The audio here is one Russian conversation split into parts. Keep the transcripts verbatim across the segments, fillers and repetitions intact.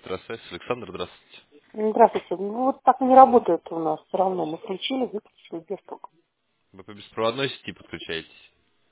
Здравствуйте, Александр, здравствуйте. Здравствуйте. Ну, вот так не работает у нас все равно. Мы включили, выключили без тока. Вы по беспроводной сети подключаетесь?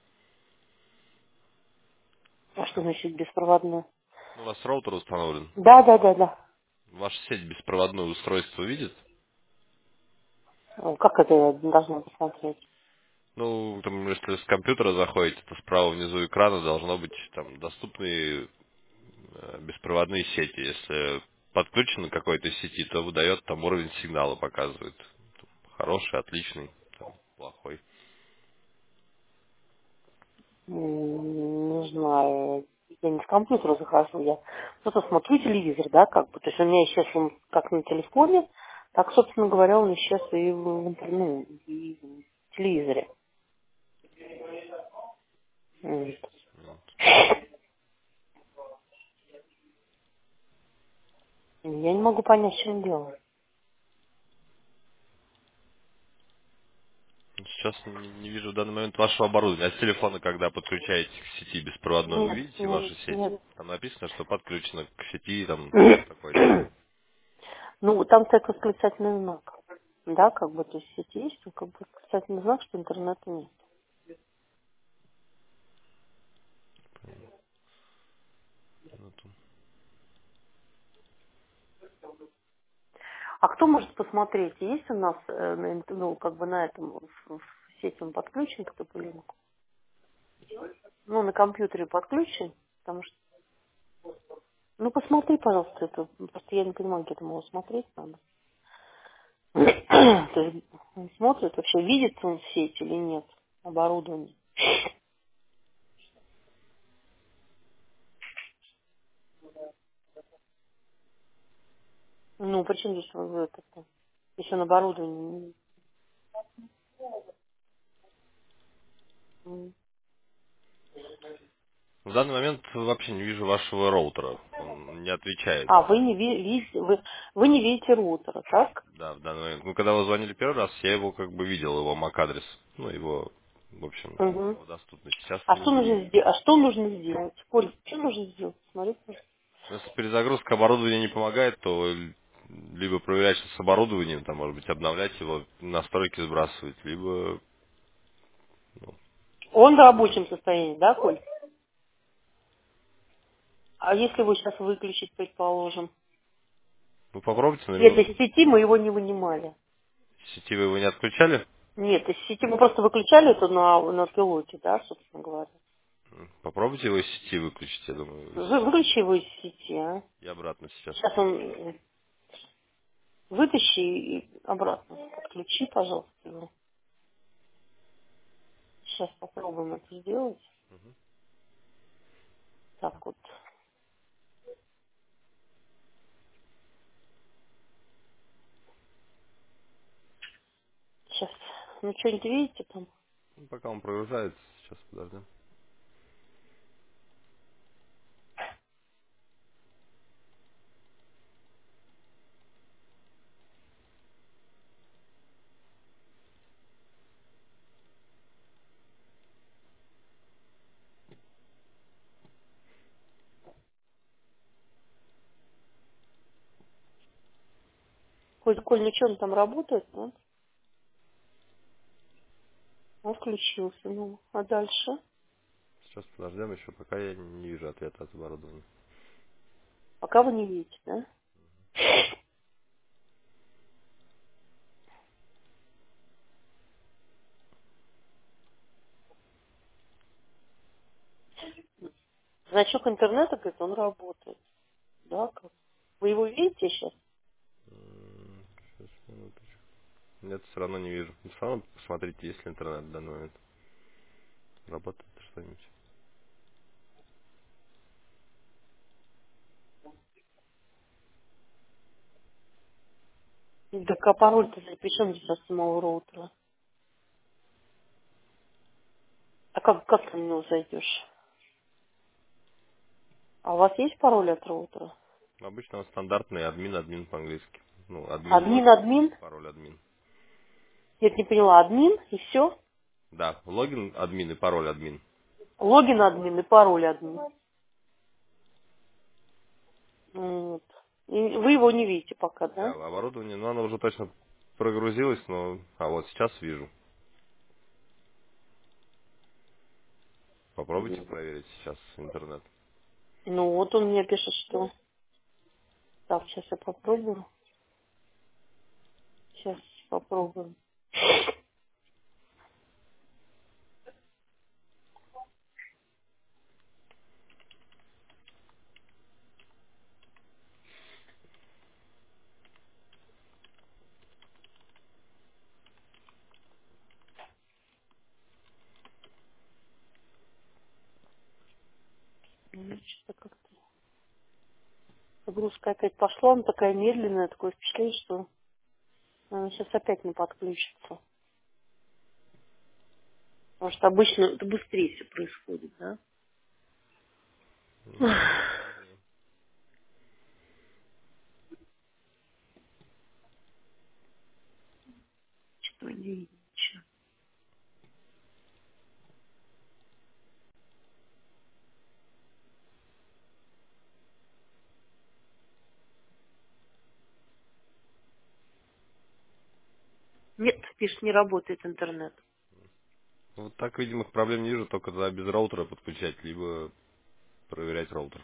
А что значит беспроводное? Ну, у вас роутер установлен. Да, да, да, да. Ваша сеть беспроводное устройство видит? Ну, как это я должна посмотреть? Ну, там, если с компьютера заходите, то справа внизу экрана должно быть там доступные э, беспроводные сети. Если подключено к какой-то сети, то выдает там уровень сигнала, показывает. Хороший, отличный, там, плохой. М, Не знаю. Я не с компьютера захожу, я просто смотрю телевизор, да, как бы. То есть у меня исчез он как на телефоне, так, собственно говоря, он исчез и в, интер- ну, и в телевизоре. М. Я не могу понять, в чем дело. Сейчас не, не вижу в данный момент вашего оборудования. А с телефона, когда подключаете к сети беспроводной, вы Нет, видите нет, вашу сеть? нет. Там написано, что подключено к сети там такой-то. Ну, там стоит восклицательный знак. Да, как бы, то есть сеть есть, но как бы восклицательный знак, что интернета нет. Минуту. А кто может посмотреть, есть у нас, э, на инт- ну, как бы на этом, в, в сети он подключен к Тополинку? Ну, на компьютере подключен, потому что, ну, посмотри, пожалуйста, это, просто я не понимаю, где это можно смотреть надо. То есть он смотрит, вообще видит он сеть или нет, оборудование. Ну, причем здесь вот это, еще на оборудовании. М. В данный момент вообще не вижу вашего роутера. Он не отвечает. А, вы не ви- видите, вы, вы не видите роутера, так? Да, в данный момент. Ну, когда вы звонили первый раз, я его как бы видел, его мак-адрес. Ну, его, в общем, Угу. его доступность. Сейчас А не что вижу. нужно сделать? А что нужно сделать? Коль, что нужно сделать? Смотри, пожалуйста. Но если перезагрузка оборудования не помогает, то л- либо проверять, что с оборудованием, там, может быть, обновлять его, настройки сбрасывать, либо, ну, Он в рабочем состоянии, да, Коль? А если вы сейчас выключить, предположим? вы попробуйте на Нет, минуту. из сети мы его не вынимали. С сети вы его не отключали? Нет, из сети мы просто выключали это на, на пилоте, да, собственно говоря. М, Попробуйте его из сети выключить, я думаю, Вы, выключи его из сети, а. и обратно сейчас. Сейчас он э, вытащи и обратно подключи, пожалуйста, его. Сейчас попробуем это сделать. Так вот. Сейчас. Ну, что-нибудь видите там? Ну, пока он прогружается, сейчас подождем. Коль, Коль, ну что, он там работает, нет? Он включился, ну, а дальше? Сейчас подождем еще, пока я не вижу ответа от оборудования. Пока вы не видите, да? Значок интернета, говорит, он работает. Да, как? Вы его видите сейчас? М, Сейчас, минуточку. Нет, все равно не вижу. Все равно посмотрите, есть ли интернет в данный момент. Работает что-нибудь. Так а пароль-то запишем здесь от самого роутера. А как, как ты на него зайдешь? А у вас есть пароль от роутера? Обычно он стандартный админ, админ по-английски. Ну, админ, Админ, логин, админ? пароль админ. Я не поняла, админ и все? Да, логин админ и пароль админ. Логин админ и пароль админ. Вот. И вы его не видите пока, Да, да? оборудование, но оно уже точно прогрузилось, но... А вот сейчас вижу. Попробуйте Мгм. проверить сейчас интернет. Ну вот он мне пишет, что... Так, сейчас я попробую. Сейчас попробую. Ну, что-то как-то... Загрузка опять пошла, она такая медленная, такое впечатление, что она сейчас опять не подключится. Потому что обычно это быстрее все происходит, да? Ну, наверное. Что не видно ничего. Нет, пишет, не работает интернет. Вот так видимых проблем не вижу, только тогда без роутера подключать, либо проверять роутер.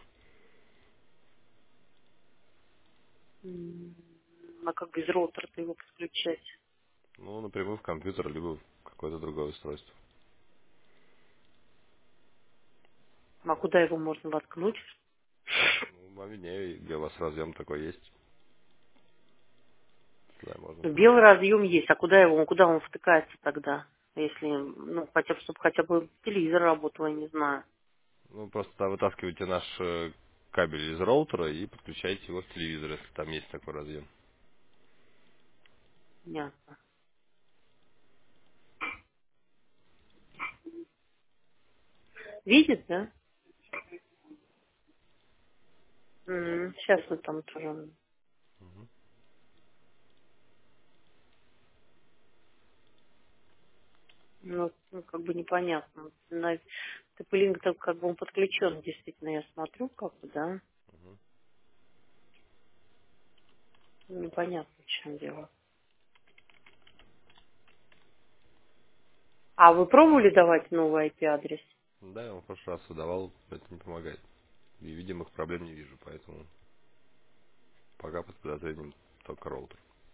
М, А как без роутера-то его подключать? Ну, напрямую в компьютер, либо в какое-то другое устройство. А куда его можно воткнуть? Ну, вам виднее, где у вас разъем такой есть. Туда можно Ну, втыкнуть. белый разъем есть, а куда его, куда он втыкается тогда? Если, ну, хотя бы, чтобы хотя бы телевизор работал, я не знаю. Ну, просто да, вытаскиваете наш э, кабель из роутера и подключаете его в телевизор, если там есть такой разъем. Понятно. Видит, да? Сейчас вы там тоже. Ну, ну, как бы непонятно. На Тополинг-то как бы он подключен, действительно, я смотрю, как бы, да. Ну, непонятно, в чем дело. А вы пробовали давать новый ай пи-адрес? Да, я вам в прошлый раз выдавал, это не помогает. И видимых проблем не вижу, поэтому пока под подозрением только роутер.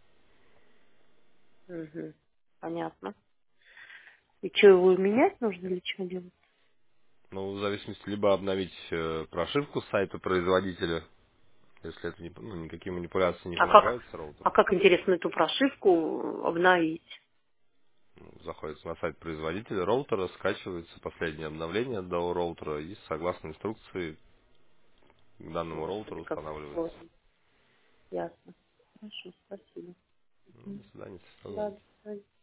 Угу. Понятно. И что, его менять нужно или что делать? Ну, в зависимости, либо обновить э, прошивку с сайта производителя, если это не, ну, никакие манипуляции не А как, помогают с а роутером. как интересно эту прошивку обновить? Ну, заходится на сайт производителя роутера, скачивается последнее обновление до роутера и согласно инструкции к данному роутеру Господи, как устанавливается. сложно. Ясно. Хорошо, спасибо. Ну, Мгм. до свидания, всего Да, доброго. до свидания.